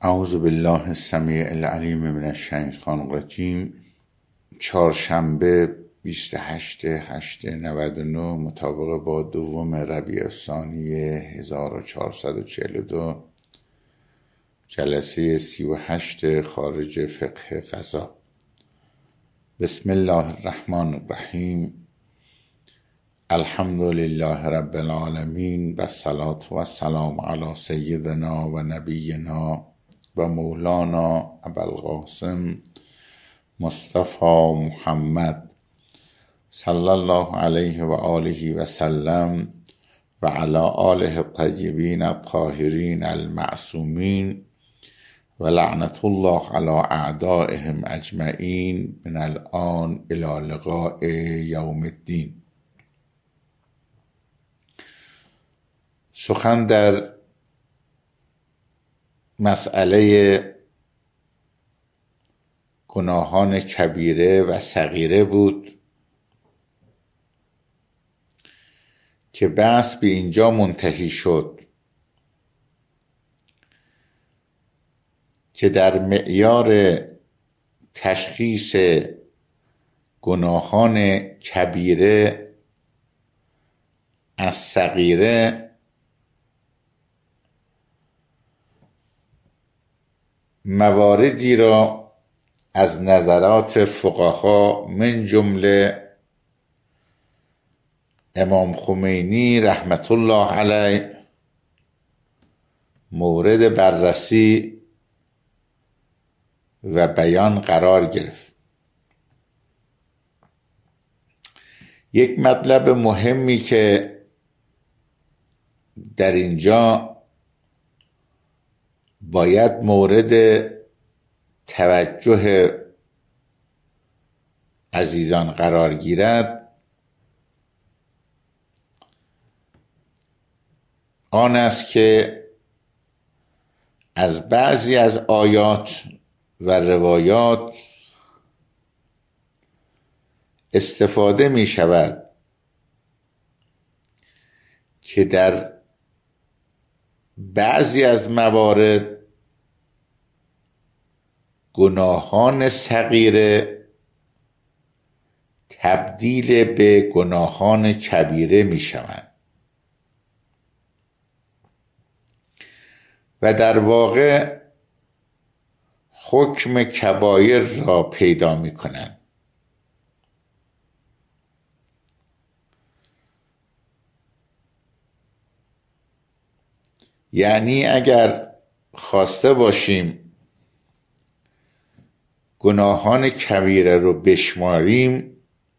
اعوذ بالله السمیع العلیم من الشیطان الرجیم. چهارشنبه 28/8/99 مطابق با 2 ربیع الثانی 1442، جلسه 38 خارج فقه قضا. بسم الله الرحمن الرحیم. الحمد لله رب العالمین و الصلاة و السلام علی سیدنا و نبینا و مولانا ابوالقاسم مصطفی محمد صلی الله علیه و آله و سلم و علی آله الطیبین الطاهرین المعصومین و لعنت الله علی اعدائهم اجمعین من الآن الی لقاء یوم الدین. سخن در مسئله گناهان کبیره و صغیره بود که بحث به اینجا منتهی شد که در معیار تشخیص گناهان کبیره از صغیره مواردی را از نظرات فقها من جمله امام خمینی رحمت الله علیه مورد بررسی و بیان قرار گرفت. یک مطلب مهمی که در اینجا باید مورد توجه عزیزان قرار گیرد آن است که از بعضی از آیات و روایات استفاده می شود که در بعضی از موارد گناهان صغیره تبدیل به گناهان کبیره می شوند و در واقع حکم کبایر را پیدا می کنند. یعنی اگر خواسته باشیم گناهان کبیره رو بشماریم،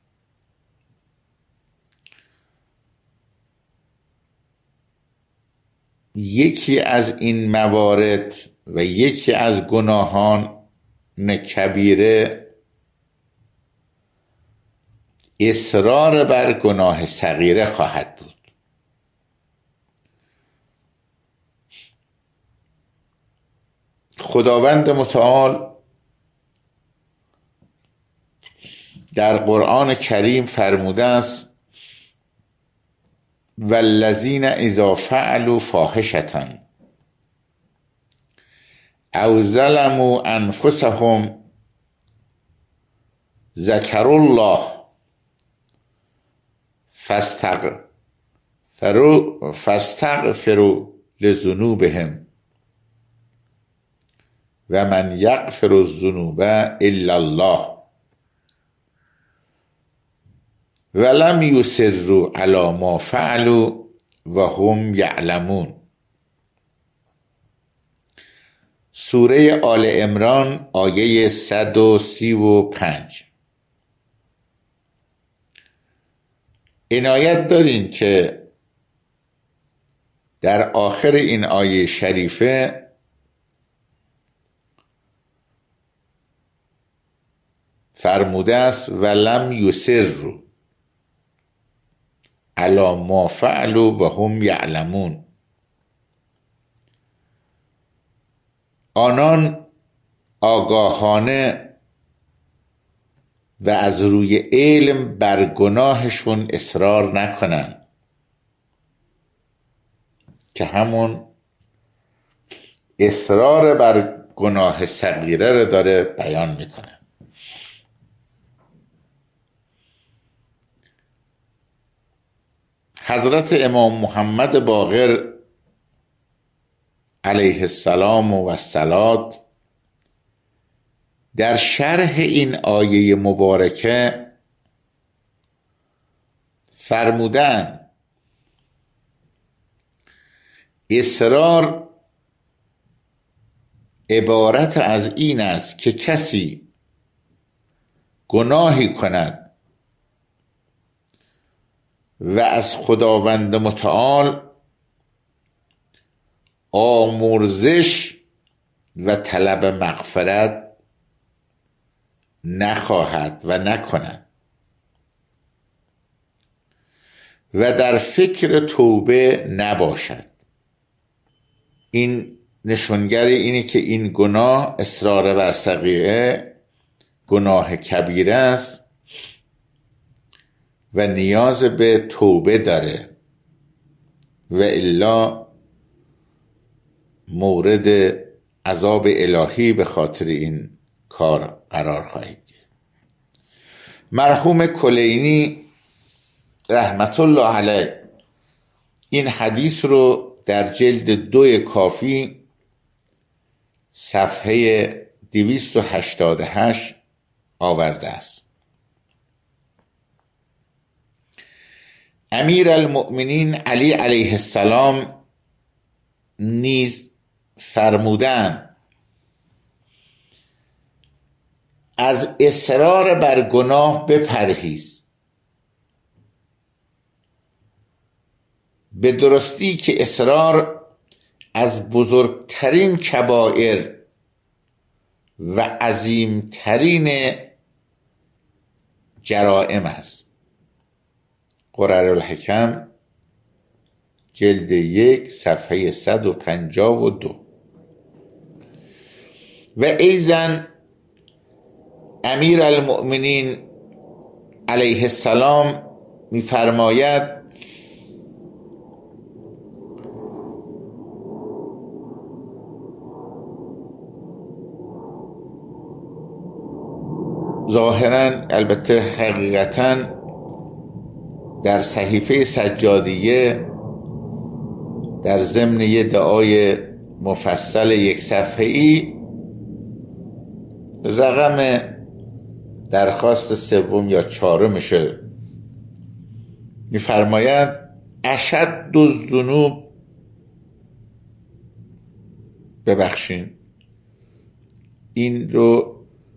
یکی از این موارد و یکی از گناهان کبیره اصرار بر گناه صغیره خواهد بود. خداوند متعال در قرآن کریم فرموده است والذین اذا فعلوا فاحشة او ظلموا انفسهم ذکروا الله فاستغفروا لذنوبهم و من یغفر الذنوب الا الله ولم یصروا علی ما فعلوا و هم یعلمون. سوره آل عمران آیه 135. عنایت دارین که در آخر این آیه شریفه فرموده است ولم یصروا علی ما فعلوا و هم یعلمون. آنان آگاهانه و از روی علم بر گناهشون اصرار نکنن که همون اصرار بر گناه صغیره رو داره بیان میکنه. حضرت امام محمد باقر علیه السلام و الصلات در شرح این آیه مبارکه فرمودند اصرار عبارت از این است که کسی گناهی کند و از خداوند متعال آمرزش و طلب مغفرت نخواهد و نکند و در فکر توبه نباشد. این نشانگر اینه که این گناه، اصرار بر صغیره، گناه کبیره است و نیاز به توبه داره و الا مورد عذاب الهی به خاطر این کار قرار خواهید گرفت. مرحوم کلینی رحمت الله علیه این حدیث رو در جلد 2 کافی صفحه 288 آورده است. امیر المؤمنین علی علیه السلام نیز فرمودند از اصرار بر گناه بپرهیز، به درستی که اصرار از بزرگترین کبائر و عظیمترین جرائم است. قرر الحکم جلد 1 صفحه 152. و ایضا امیر المؤمنین علیه السلام می‌فرماید ظاهراً البته حقیقتاً در صحیفه سجادیه در ضمن یه دعای مفصل 1 صفحه‌ای رقم درخواست 3 یا 4 میشه، می‌فرماید اشد الذنوب، ببخشین این رو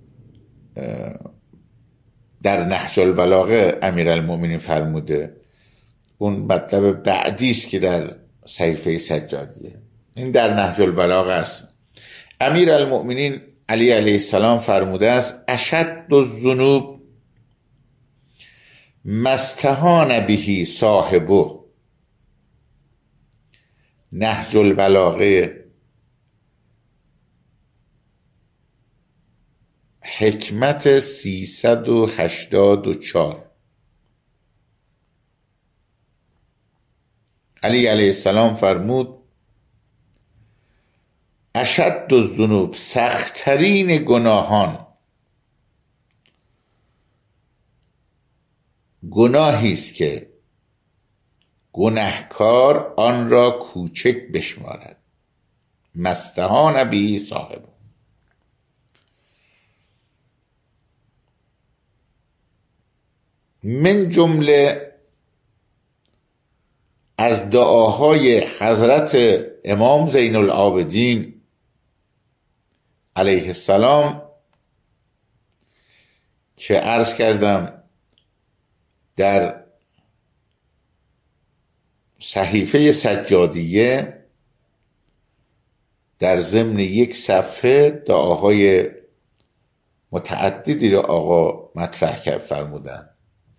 در نهج البلاغه امیرالمومنین فرموده، اون مطلب بعدی است که در صحیفه سجادیه، این در نهج البلاغه است. امیرالمومنین علی علیه السلام فرموده است اشد الذنوب ما استهان به صاحبه، نهج البلاغه حکمت 384. علی علیه السلام فرمود اشد الذنوب، سخت‌ترین گناهان گناهی است که گناهکار آن را کوچک بشمارد. مستهان به صاحب. من جمله از دعاهای حضرت امام زین العابدین علیه السلام که عرض کردم در صحیفه سجادیه در ضمن 1 صفحه دعاهای متعددی را آقا مطرح کرد فرمودن.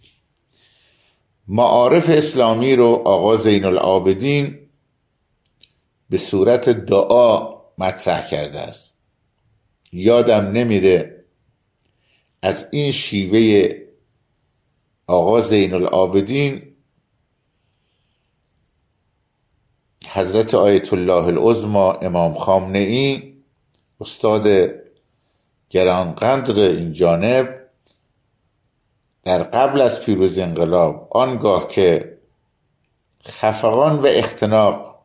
معارف اسلامی رو آقا زین العابدین به صورت دعا مطرح کرده است. یادم نمیره از این شیوه آقا زین العابدین حضرت آیت الله العظمی امام خامنه‌ای، استاد گرانقدر این جانب، در قبل از پیروزی انقلاب، آنگاه که خفقان و اختناق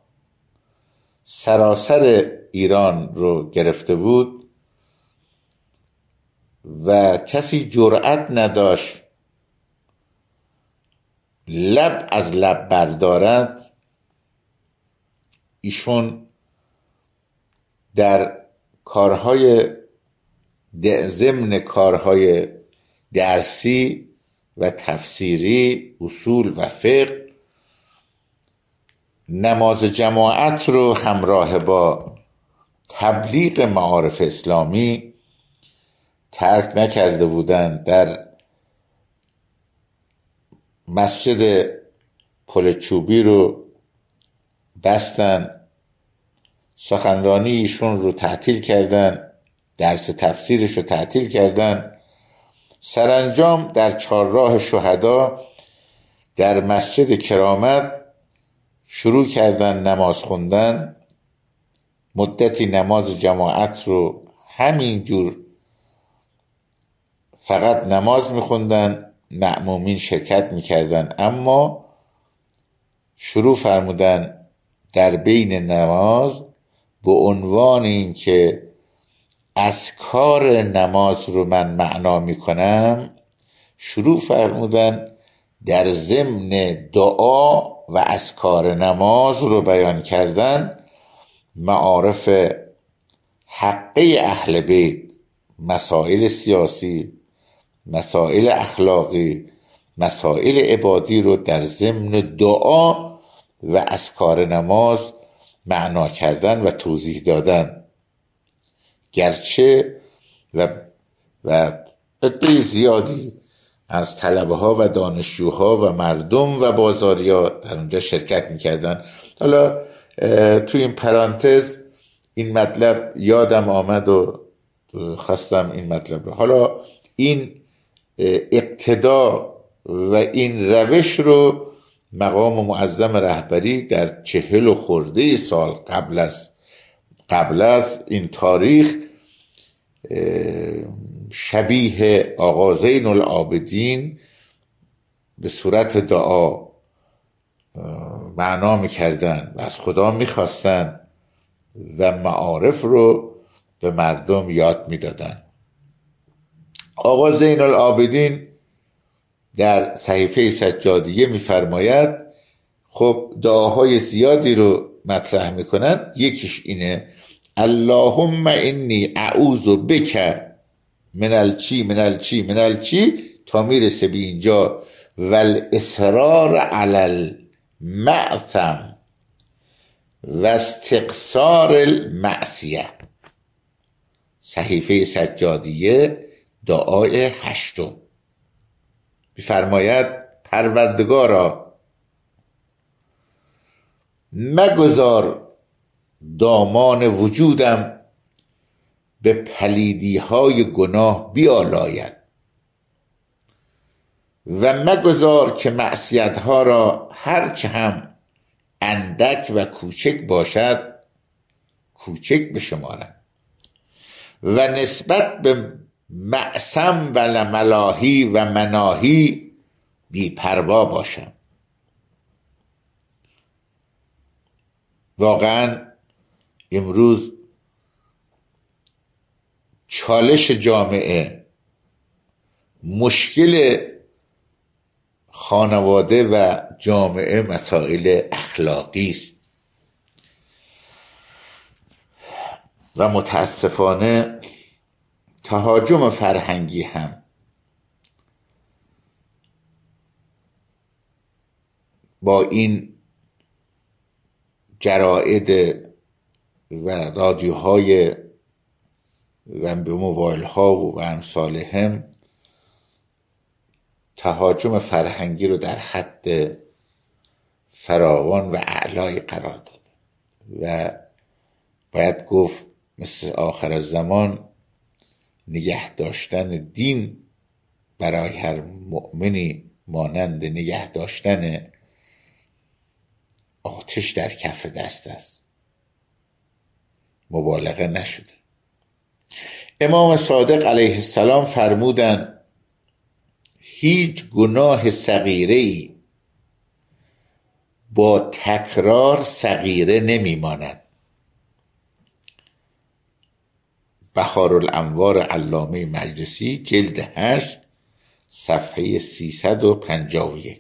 سراسر ایران رو گرفته بود و کسی جرأت نداشت لب از لب بردارد، ایشون در کارهای ضمن کارهای درسی و تفسیری، اصول و فقه، نماز جماعت رو همراه با تبلیغ معارف اسلامی ترک نکرده بودند. در مسجد پل چوبی رو بستن، سخنرانی ایشون رو تعطیل کردن، درس تفسیرش رو تعطیل کردن. سرانجام در چهارراه شهدا در مسجد کرامت شروع کردن نماز خوندن. مدتی نماز جماعت رو همینجور فقط نماز میخوندن، مأمومین شرکت میکردن، اما شروع فرمودن در بین نماز به عنوان این که اذکار نماز رو من معنا میکنم، شروع فرمودن در ضمن دعا و اذکار نماز رو بیان کردن معارف حقه اهل بیت، مسائل سیاسی، مسائل اخلاقی، مسائل عبادی رو در ضمن دعا و اذکار نماز معنا کردن و توضیح دادن. گرچه و عده زیادی از طلبه ها و دانشجوها و مردم و بازاریا در اونجا شرکت میکردن. حالا توی این پرانتز این مطلب یادم آمد و خواستم این مطلب رو، حالا این اقتدا و این روش رو مقام معظم رهبری در 40 خورده سال قبل از این تاریخ شبیه آقا زین العابدین به صورت دعا معنا میکردن و از خدا میخواستن و معارف رو به مردم یاد میدادن. آقا زین العابدین در صحیفه سجادیه میفرماید، خب دعاهای زیادی رو مطرح میکنن، یکیش اینه اللهم انی اعوذ بک من الچی تا میرسه به اینجا والاصرار علی المعصم و استقصار المعصیه. صحیفه سجادیه دعای 8 میفرماید پروردگارا مگذار دامان وجودم به پلیدی های گناه بیالاید و مگذار که معصیت ها را هرچه هم اندک و کوچک باشد کوچک بشمارم و نسبت به معصم و ملاهی و مناهی بی‌پروا باشم. واقعا امروز چالش جامعه، مشکل خانواده و جامعه مسائل اخلاقی است و متاسفانه تهاجم فرهنگی هم با این جراید و رادیوهای و به موبایل ها و امثال هم تهاجم فرهنگی رو در حد فراوان و اعلای قرار داد و باید گفت مثل آخر الزمان نگه داشتن دین برای هر مؤمنی مانند نگه داشتن آتش در کف دست است، مبالغه نشده. امام صادق علیه السلام فرمودند هیچ گناه صغیره‌ای با تکرار صغیره نمیماند. بهارالانوار علامه مجلسی جلد 8 صفحه 351.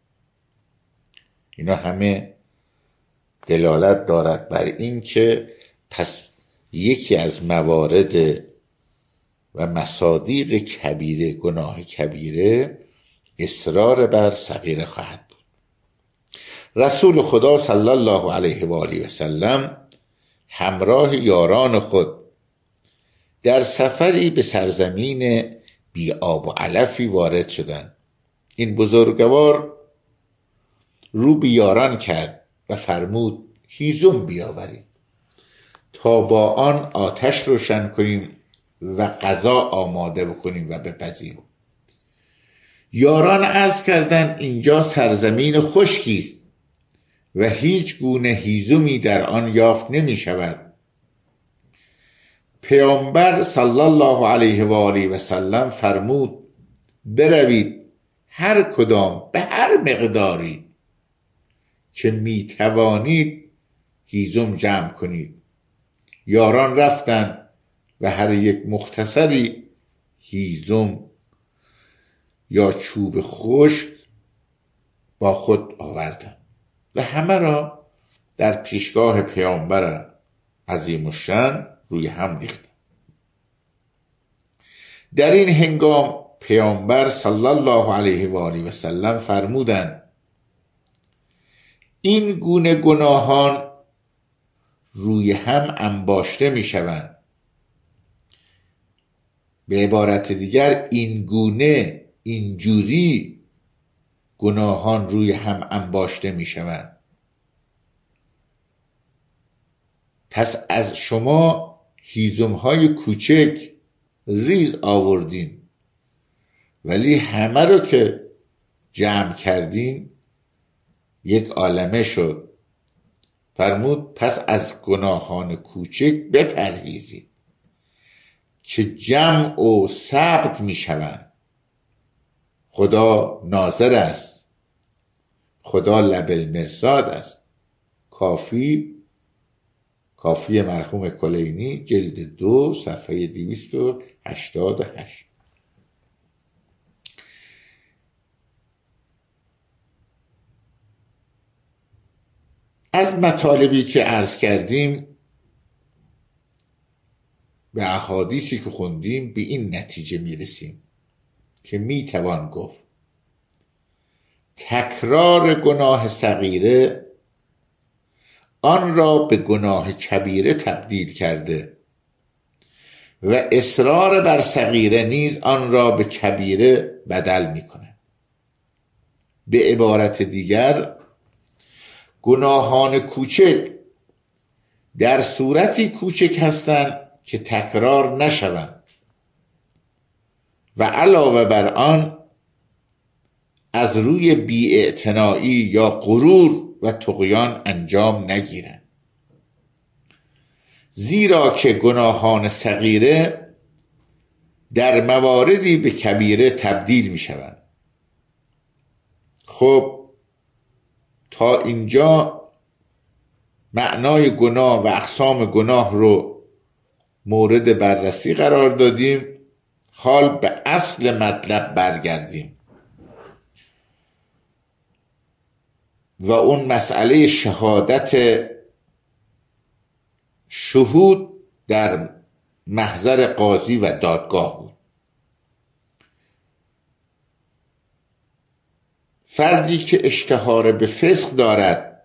اینا همه دلالت دارد بر این که پس یکی از موارد و مصادیق کبیره، گناه کبیره، اصرار بر صغیره خواهد بود. رسول خدا صلی الله علیه و آله و سلم همراه یاران خود در سفری به سرزمین بی آب و علفی وارد شدند. این بزرگوار رو به یاران کرد و فرمود هیزم بیاورید تا با آن آتش روشن کنیم و غذا آماده بکنیم و بپزیم. یاران عرض کردند اینجا سرزمین خشکی است و هیچ گونه هیزمی در آن یافت نمی شود. پیامبر صلی الله علیه و آله و سلم فرمود بروید هر کدام به هر مقداری که می توانید هیزم جمع کنید. یاران رفتند و هر یک مختصری هیزم یا چوب خشک با خود آوردند و همه را در پیشگاه پیامبر عظیم الشأن روی هم ریختند. در این هنگام پیامبر صلی الله علیه و آله و سلم فرمودند این گونه گناهان روی هم انباشته می شوند. به عبارت دیگر این گونه، اینجوری گناهان روی هم انباشته می شوند. پس از شما هیزم‌های کوچک ریز آوردین ولی همه رو که جمع کردین یک عالمه شد. فرمود پس از گناهان کوچک بپرهیزید که جمع و ثبت می شوند. خدا ناظر است، خدا لب المرصاد است. کافی مرحوم کلینی جلد 2 صفحه 288. از مطالبی که عرض کردیم و احادیثی که خوندیم به این نتیجه میرسیم که میتوان گفت تکرار گناه صغیره آن را به گناه کبیره تبدیل کرده و اصرار بر صغیره نیز آن را به کبیره بدل میکنه. به عبارت دیگر گناهان کوچک در صورتی کوچک هستند که تکرار نشوند و علاوه بر آن از روی بی‌اعتنایی یا غرور و طغیان انجام نگیرند. زیرا که گناهان صغیره در مواردی به کبیره تبدیل می شوند. خب تا اینجا معنای گناه و اقسام گناه رو مورد بررسی قرار دادیم. حال به اصل مطلب برگردیم و اون مسئله شهادت شهود در محضر قاضی و دادگاه بود. فردی که اشتهار به فسق دارد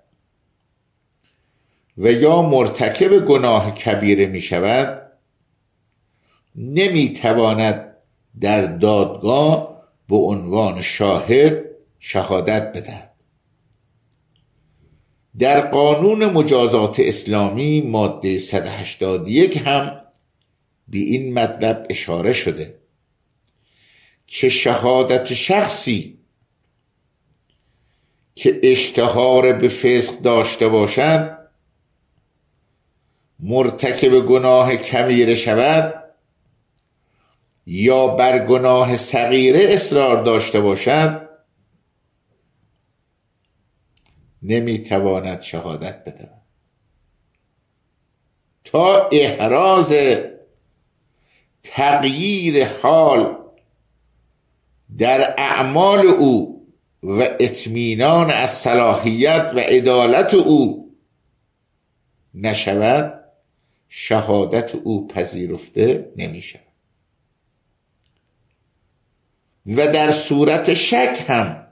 و یا مرتکب گناه کبیره می شود نمی تواند در دادگاه به عنوان شاهد شهادت بدهد. در قانون مجازات اسلامی ماده 181 هم به این مطلب اشاره شده که شهادت شخصی که اشتهار به فسق داشته باشد مرتکب گناه کبیره شود یا بر گناه صغیره اصرار داشته باشد نمیتواند شهادت بدهد تا احراز تغییر حال در اعمال او و اطمینان از صلاحیت و عدالت او نشود شهادت او پذیرفته نمی شود و در صورت شک هم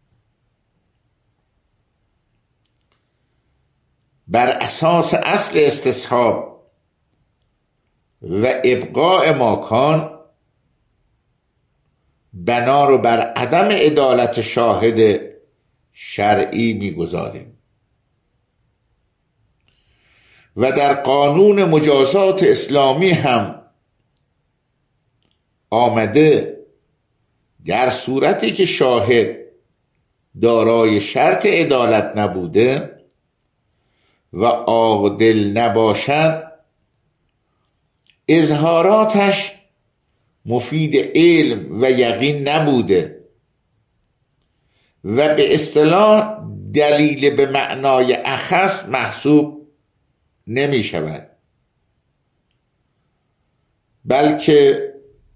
بر اساس اصل استصحاب و ابقاء ماکان بنا رو بر عدم عدالت شاهد شرعی میگذاریم و در قانون مجازات اسلامی هم آمده در صورتی که شاهد دارای شرط عدالت نبوده و عادل نباشد اظهاراتش مفید علم و یقین نبوده و به اصطلاح دلیل به معنای اخص محسوب نمی شود بلکه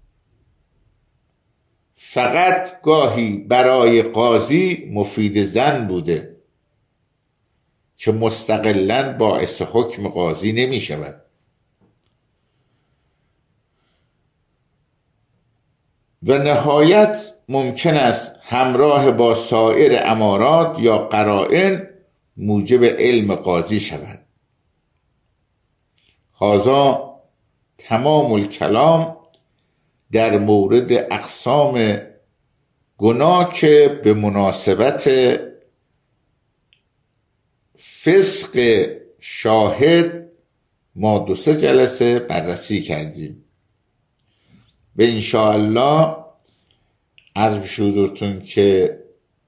فقط گاهی برای قاضی مفید ظن بوده که مستقلاً باعث حکم قاضی نمی شود و نهایت ممکن است همراه با سایر امارات یا قرائن موجب علم قاضی شود. هذا تمام الکلام در مورد اقسام گناه که به مناسبت فسق شاهد ما 2-3 جلسه بررسی کردیم. به انشاءالله عرض بشه حضورتون که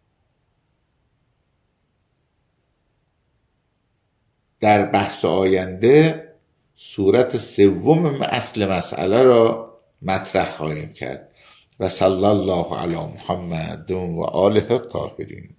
در بحث آینده صورت سوم اصل مسئله را مطرح خواهیم کرد و صلی الله علی محمد و آله الطاهرین.